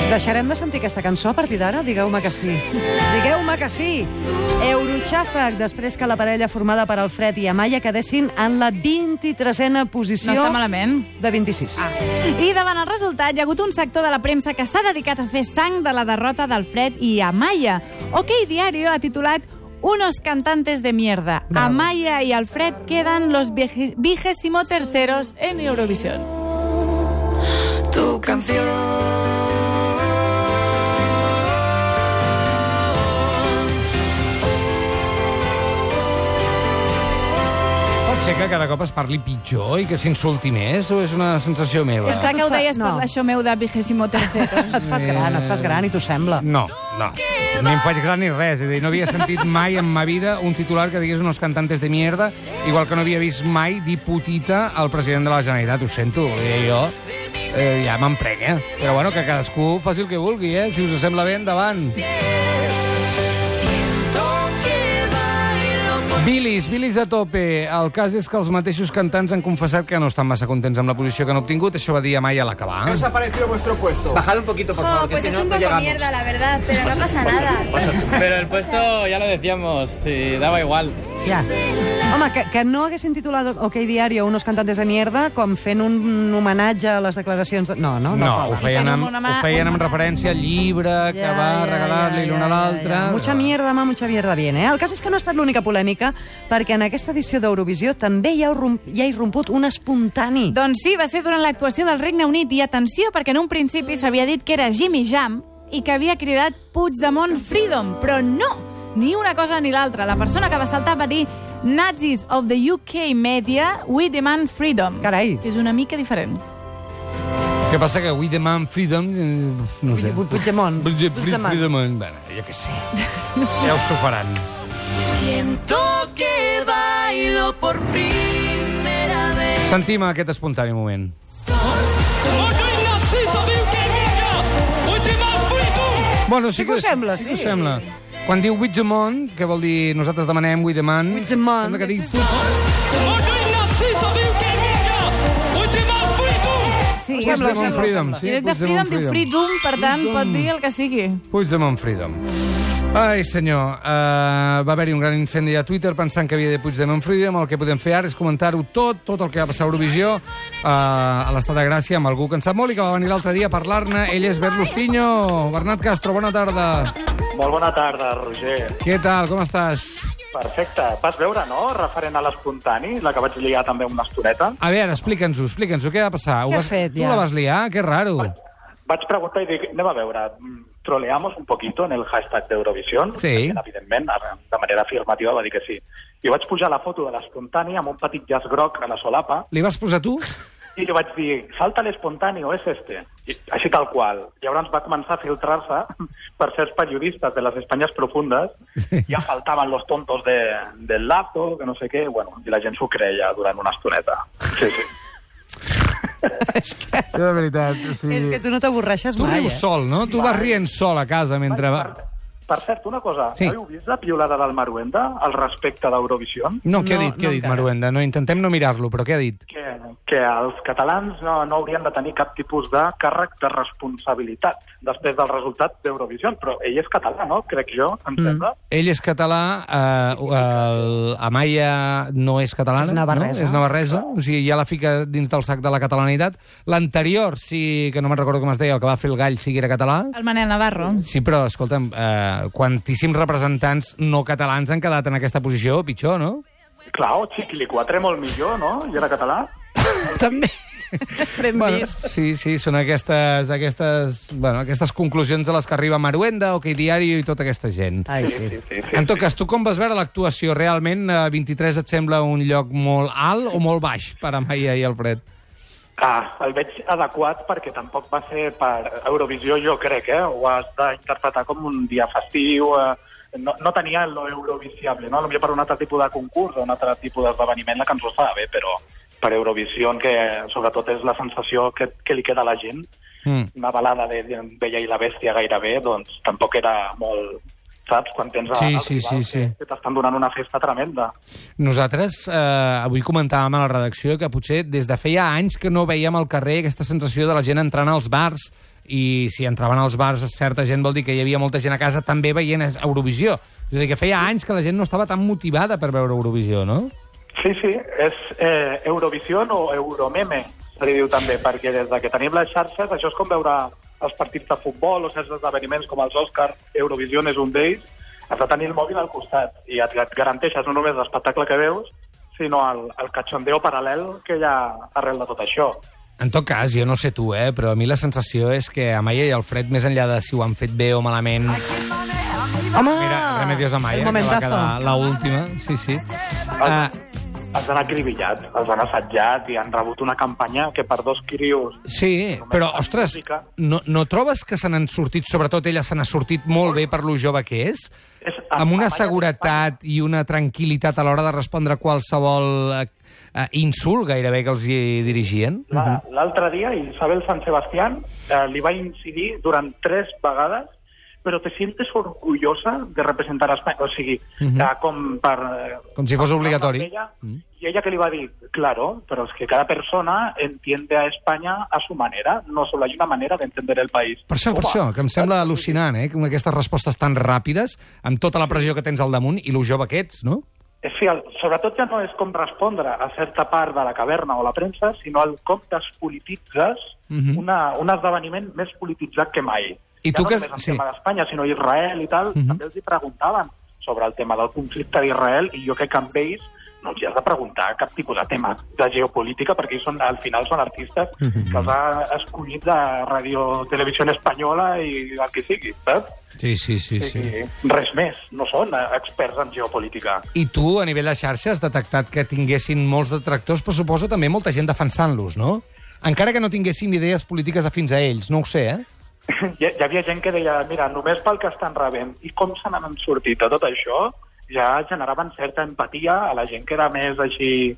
Deixarem de sentir aquesta cançó a partir d'ara? Digueu-me que sí. Digueu-me que sí! Eurochàfec, després que la parella formada per Alfred i Amaya quedessin en la 23a posició... No està malament. De 26. I davant el resultat hi ha hagut un sector de la premsa que s'ha dedicat a fer sang de la derrota d'Alfred i Amaya. OK Diario ha titulat Unos cantantes de mierda. Bravo. Amaya y Alfred quedan los 23º en Eurovisión. Tu canción. Pot ser que cada cop es parli pitjor i que s'insulti més, o és una sensació meva? És clar que ho deies per l'això meu de 23º. Et fas gran i t'ho sembla. No. Ni em faig gran ni res. És a dir, no havia sentit mai en ma vida un titular que digués unos cantantes de mierda, igual que no havia vist mai dir putita al president de la Generalitat. Ho sento, jo ja m'emprenya. Però bueno, que cadascú faci el que vulgui, Si us sembla bé, endavant. Bilis a tope. El cas és que els mateixos cantants han confessat que no estan massa contents amb la posició que han obtingut. Això va dir Amaya a l'acabar. ¿Qué os ha parecido vuestro puesto? Bajad un poquito, por favor, que Pues si es no, un no poco llegamos. mierda, la verdad, pero no pasa nada. Pero el puesto ya lo decíamos, y daba igual. Ja. Home, que no haguessin titulat OK Diario unos cantantes de mierda com fent un homenatge a les declaracions... No, ho feien amb referència al llibre que va regalar-li l'un a l'altre. Mucha mierda, mucha mierda viene. El cas és que no ha estat l'única polèmica, perquè en aquesta edició d'Eurovisió també hi ha irromput un espontani. Doncs sí, va ser durant l'actuació del Regne Unit. I atenció, perquè en un principi s'havia dit que era Jimmy Jam i que havia cridat Puigdemont Freedom, però no! Ni una cosa ni l'altra. La persona que va saltar va dir Nazis of the UK media, we demand freedom. Carai. Que és una mica diferent. Què passa que we demand freedom... No sé. Puigdemont. Freedom. Bueno, jo què sé. Ja us ho faran. Siento que bailo por primera vez. Sentim aquest espontani moment. Bueno, sí que us sembla, sí. Us sembla. Quan diu Puigdemont, que vol dir nosaltres demanem we demand, sembla que dic... Sí, Puigdemont Freedom. En lloc de freedom diu freedom, per tant, pot dir el que sigui. Puigdemont Freedom. Ai, senyor, va haver-hi un gran incendi a Twitter pensant que havia de Puigdemont Freedom. El que podem fer ara és comentar-ho tot el que va passar a Eurovisió a l'Estat de Gràcia amb algú que en sap molt i que va venir l'altre dia a parlar-ne. Ell és Berlustinho. Bernat Castro, bona tarda. Molt bona tarda, Roger. Què tal, com estàs? Perfecte. Vas veure, no?, referent a l'espontani, la que vaig liar també una estoneta. A veure, explica'ns-ho, què va passar? Què has fet, ja? Tu la vas liar? Que raro. Vaig preguntar i dic, anem a veure, troleamos un poquito en el hashtag d'Eurovisió. Sí. Evidentment, de manera afirmativa va dir que sí. I vaig pujar la foto de l'espontani amb un petit llaç groc a la solapa. Li vas posar tu? I li vaig dir, salta l'espontani o és este? I, així tal qual. Llavors va començar a filtrar-se per certs periodistes de les Espanyes profundes. Sí. Ja faltaven los tontos del Lazo, que no sé què. Bueno, i la gent s'ho creia durant una estoneta. Sí. És que... De veritat, sí. És que tu no t'avorreixes mai, Tu rius sol, no? Tu vas rient sol a casa mentre... Per cert, una cosa. Sí. Heu vist la piulada del Maruenda al respecte d'Eurovisió? No, què ha dit Maruenda? No, intentem no mirar-lo, però què ha dit? Que els catalans no haurien de tenir cap tipus de càrrec de responsabilitat després del resultat d'Eurovisió. Però ell és català, no? Crec jo, em sembla. Ell és català, Amaya no és catalana. És navarresa. No? És navarresa, o sigui, ja la fica dins del sac de la catalanitat. L'anterior, sí, que no me'n recordo com es deia, el que va fer el gall, sí que era català. El Manel Navarro. Sí, però, escolta'm, quantíssims representants no catalans han quedat en aquesta posició, pitjor, no? Clar, Chiquilicuatre molt millor, no? I era català? També. Bueno, sí, són aquestes conclusions a les que arriba Maruenda, OK Diario i tota aquesta gent. Ai, sí. En tot cas, tu com vas veure l'actuació? Realment 23 et sembla un lloc molt alt o molt baix per Amaya i Alfred? El veig adequat perquè tampoc va ser per Eurovisió, jo crec, ho has d'interpretar com un dia festiu, no tenia lo eurovisiable, no? Potser per un altre tipus de concurs o un altre tipus d'esdeveniment la cançó estava bé, però per Eurovisió, que sobretot és la sensació que li queda a la gent, una balada de Bella i la Bèstia gairebé, doncs tampoc era molt saps? Quan tens Sí. que t'estan donant una festa tremenda. Nosaltres avui comentàvem a la redacció que potser des de feia anys que no veiem al carrer aquesta sensació de la gent entrant als bars, i si entraven als bars certa gent vol dir que hi havia molta gent a casa també veient Eurovisió. És a dir, que feia anys que la gent no estava tan motivada per veure Eurovisió, no? Sí, és Eurovisió o Euromeme, se li diu també, perquè des que tenim les xarxes, això és com veure els partits de futbol o certs esdeveniments com els Oscars, Eurovisió és un d'ells, has de tenir el mòbil al costat i et garanteixes no només l'espectacle que veus, sinó el cachondeo paral·lel que hi ha arrel de tot això. En tot cas, jo no sé tu, però a mi la sensació és que Amaya i Alfred, més enllà de si ho han fet bé o malament... Home! Mira, Remedios Amaya, que va quedar l'última. Sí. Els han acribillat, els han assetjat i han rebut una campanya que per dos crios... Sí, però, ostres, no trobes que se n'han sortit, sobretot ella se n'ha sortit molt bé per lo jove que és? Amb una seguretat i una tranquil·litat a l'hora de respondre a qualsevol insult gairebé que els hi dirigien? L'altre dia, Isabel San Sebastián li va incidir durant 3 vegades, però te sientes orgullosa de representar a Espanya. O sigui, com si fos obligatori. I ella que li va dir, claro, pero es que cada persona entiende a España a su manera, no solo hay una manera de entender el país. Per això, que em sembla al·lucinant, com aquestes respostes tan ràpides, amb tota la pressió que tens al damunt i lo jove que ets, no? Sí, sobretot ja no és com respondre a certa part de la caverna o la premsa, sinó el com despolititzes un esdeveniment més polititzat que mai. I tu no només el tema d'Espanya, sinó Israel i tal, també els hi preguntaven sobre el tema del conflicte d'Israel, i jo crec que amb ells no els has de preguntar cap tipus de tema de geopolítica, perquè al final són artistes que els ha escollit de Radio Televisió Espanyola i el que sigui, saps? Sí. Res més, no són experts en geopolítica. I tu, a nivell de xarxa, has detectat que tinguessin molts detractors, però suposo també molta gent defensant-los, no? Encara que no tinguessin idees polítiques afins a ells, no ho sé, Hi havia gent que deia, mira, només pel que estan rebent i com se n'han sortit de tot això, ja generaven certa empatia a la gent que era més així...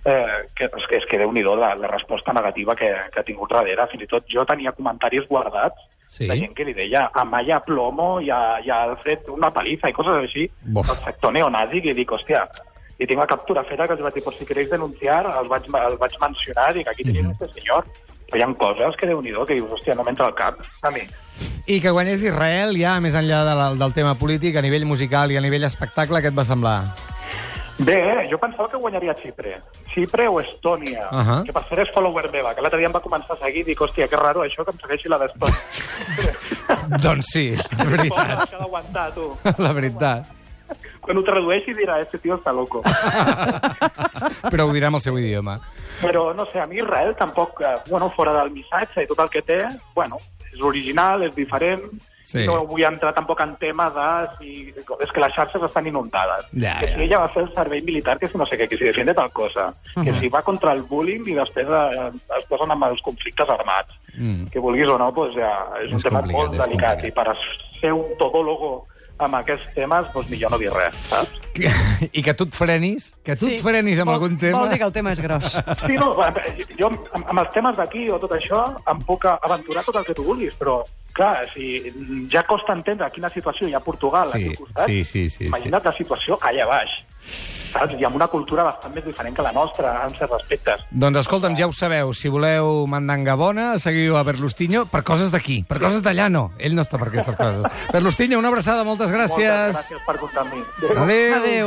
és que Déu-n'hi-do la resposta negativa que ha tingut darrere. Fins i tot jo tenia comentaris guardats de gent que li deia Amaya plomo i a Alfred una paliza i coses així del sector neonazi, que dic, hòstia, i tinc la captura feta que els vaig dir, por si queréis denunciar, el vaig mencionar, dic, aquí tenim este senyor. Però hi ha coses que Déu-n'hi-do que dius, hòstia, no m'entra al cap, a mi. I que guanyés Israel, ja, més enllà del tema polític, a nivell musical i a nivell espectacle, què et va semblar? Bé, jo pensava que guanyaria Xipre o Estònia, que per ser és follower meva, que l'altre dia em va començar a seguir i dic, hòstia, que raro això que em segueixi la d'Estònia. Doncs sí, la veritat. S'ha d'aguantar, tu. La veritat. Quan ho tradueixi dirà, este tío está loco. Però ho dirà amb el seu idioma. Però, no sé, a mi Israel tampoc, fora del missatge i tot el que té, és original, és diferent, no vull entrar tampoc en tema de si... És que les xarxes estan inundades. Que si ella va fer el servei militar, que si no sé què, que si defiende tal cosa, que si va contra el bullying i després es posen amb els conflictes armats. Que vulguis o no, és un tema molt delicat. I per ser un todólogo amb aquests temes, millor no dir res, saps? I que tu et frenis? Que tu et frenis amb algun tema? Vol dir que el tema és gros. Sí, no, jo amb els temes d'aquí o tot això em puc aventurar tot el que tu vulguis, però, clar, si ja costa entendre quina situació hi ha a Portugal aquí al costat, imagina't la situació allà baix. Saps? I amb una cultura bastant més diferent que la nostra, en certs aspectes. Doncs escolta'm, ja ho sabeu, si voleu mandangabona, seguiu a Berlustinho per coses d'aquí, per coses d'allà no. Ell no està per aquestes coses. Berlustinho, una abraçada, moltes gràcies. Moltes gràcies per comptar amb mi. Adéu.